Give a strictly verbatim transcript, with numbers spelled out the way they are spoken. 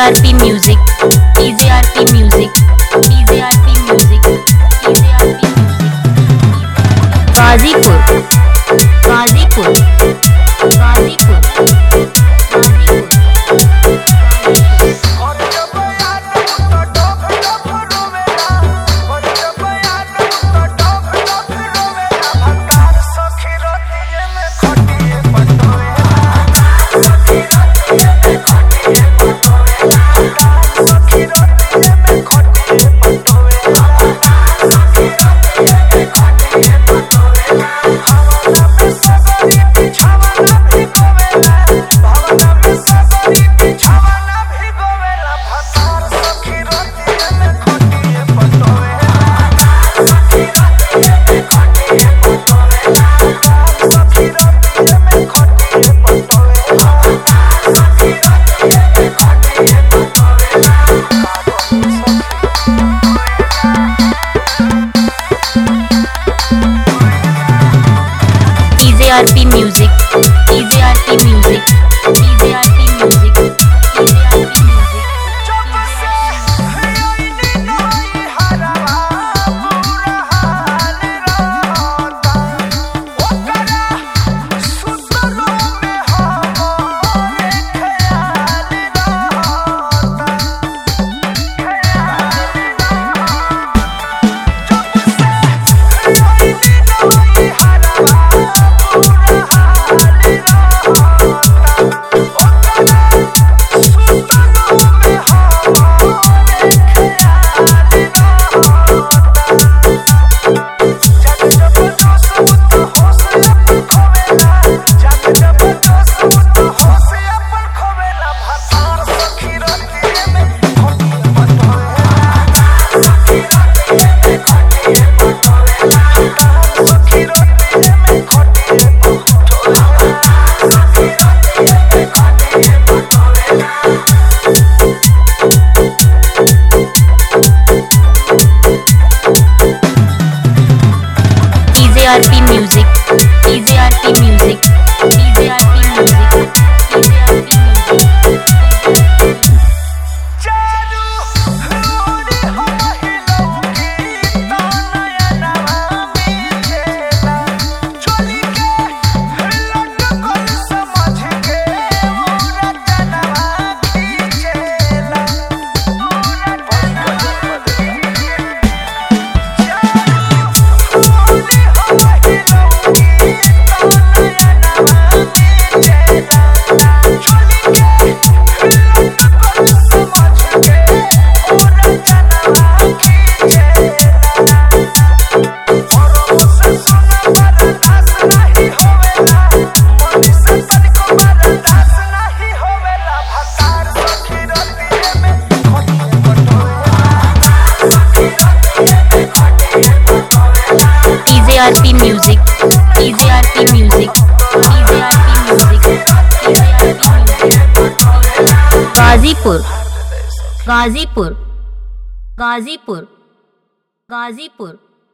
R P Music, D J R P Music, D J R P Music, D J R P Music. Ghazipur, Ghazipur, Ghazipur, Ghazipur. D J R P Music, D J R P Music, D J R P Music, D J R P Music. D J R P Music, D J R P Music, D J R P Music, D J R P Music. D J R P Music, D J R P Music, D J R P Music, D J R P Music. Ghazipur, Ghazipur, Ghazipur, Ghazipur.